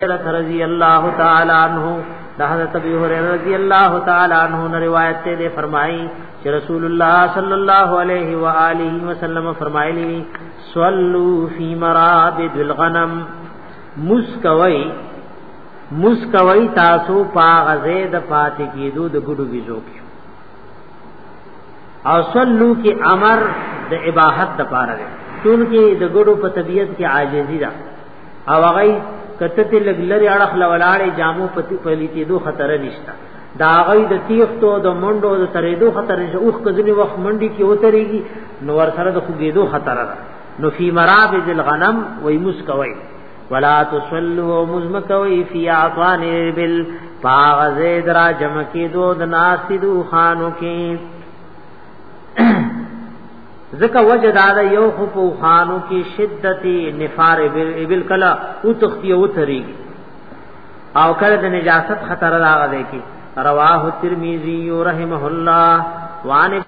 رضی اللہ تعالی عنہ حضرت ابی ہریرہ رضی اللہ تعالی عنہ نے روایت سے فرمائی کہ رسول اللہ صلی اللہ علیہ وآلہ وسلم فرمایلی صلوا فی مرابد الغنم مسکوی تاسو پاغ زید پاتی کی دود گڑو بیزو کی او صلو کی امر د اباحت د پاره ده چونکه د ګړو په طبیعت کې عاجزی ده او هغه کته لګلری اړه لولاړې جامو پتی پلیتی دو خطر نشتا دا هغه د تیختو د منډو د تریدو خطر نشته اوخ کځنی وخت منډي کې وتريږي نو ور سره د خوګېدو خطر ده نو فی مرابد الغنم وای مسکوي ولا تصلوا مزمکوي فی اعطان بال باغزید را جمع کې دو د ناسدو خانو کې زکا وجداد یو خفو خانو کی شدت نفار ابل کلا او تختی او تریگی او کل د نجاست خطر راغ دے کی رواه الترمذی رحمه الله وان